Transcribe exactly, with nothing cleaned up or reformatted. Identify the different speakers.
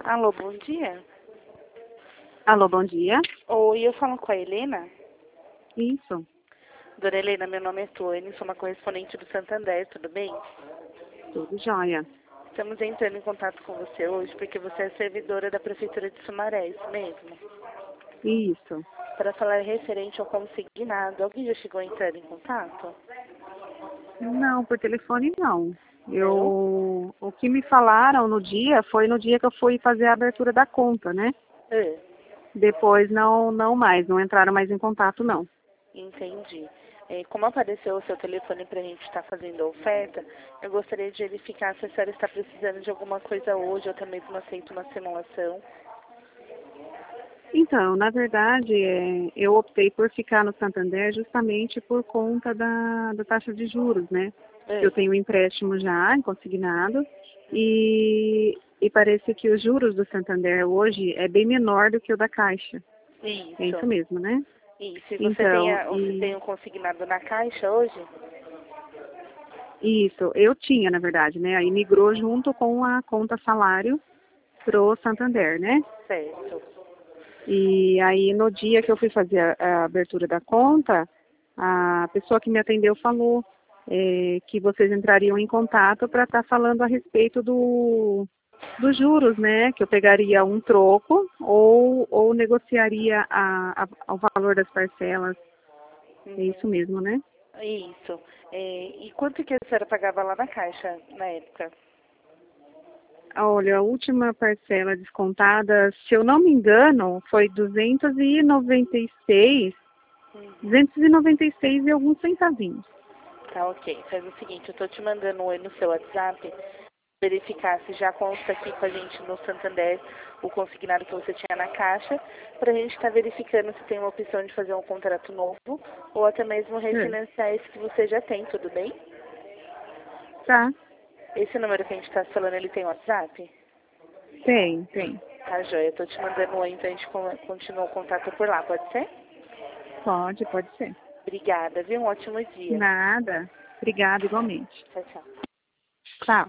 Speaker 1: Alô, bom dia.
Speaker 2: Alô, bom dia.
Speaker 1: Oi, eu falo com a Helena.
Speaker 2: Isso,
Speaker 1: Dona Helena, meu nome é Tônia, sou uma correspondente do Santander, tudo bem?
Speaker 2: tudo jóia.
Speaker 1: Estamos entrando em contato com você hoje porque você é servidora da Prefeitura de Sumaré, isso mesmo?
Speaker 2: Isso.
Speaker 1: Para falar referente ao consignado, alguém já chegou entrando em contato?
Speaker 2: Não, por telefone não.
Speaker 1: Não?
Speaker 2: Eu, o que me falaram no dia foi no dia que eu fui fazer a abertura da conta, né?
Speaker 1: É,
Speaker 2: Depois não, não mais, não entraram mais em contato não.
Speaker 1: entendi. É, como apareceu o seu telefone para a gente estar fazendo a oferta, eu gostaria de verificar se a senhora está precisando de alguma coisa hoje, ou até mesmo aceita uma simulação.
Speaker 2: Então, na verdade, é, eu optei por ficar no Santander justamente por conta da, da taxa de juros, né?
Speaker 1: É,
Speaker 2: Eu tenho um empréstimo já consignado e, e parece que os juros do Santander hoje é bem menor do que o da Caixa. É isso
Speaker 1: isso.
Speaker 2: mesmo, né?
Speaker 1: Isso. E você tem,
Speaker 2: Então,
Speaker 1: a- você tem
Speaker 2: e,
Speaker 1: um consignado na caixa hoje?
Speaker 2: isso, eu tinha, na verdade, né? Aí migrou junto com a conta salário pro Santander, né?
Speaker 1: Certo.
Speaker 2: E aí no dia que eu fui fazer a, a abertura da conta, a pessoa que me atendeu falou é, que vocês entrariam em contato para estar falando a respeito do, dos juros, né? Que eu pegaria um troco ou, ou negociaria a, a, o valor das parcelas. É
Speaker 1: Uhum.
Speaker 2: isso mesmo, né?
Speaker 1: Isso. É, e quanto que a senhora pagava lá na caixa na época?
Speaker 2: Olha, a última parcela descontada, se eu não me engano, foi duzentos e noventa e seis,
Speaker 1: Uhum.
Speaker 2: duzentos e noventa e seis e alguns centavinhos.
Speaker 1: Tá, ok. Faz o seguinte, eu tô te mandando um oi no seu WhatsApp, verificar se já consta aqui com a gente no Santander o consignado que você tinha na caixa, pra gente estar verificando se tem uma opção de fazer um contrato novo, ou até mesmo
Speaker 2: É.
Speaker 1: refinanciar esse que você já tem, tudo bem?
Speaker 2: Tá,
Speaker 1: Esse número que a gente tá falando, ele tem WhatsApp?
Speaker 2: tem, tem.
Speaker 1: Tá, joia. Eu tô te mandando um oi, então a gente con- continua o contato por lá, pode ser?
Speaker 2: Pode, pode ser.
Speaker 1: Obrigada, viu? Um ótimo dia.
Speaker 2: Nada. Obrigada igualmente.
Speaker 1: Tchau, tchau.
Speaker 2: Tchau.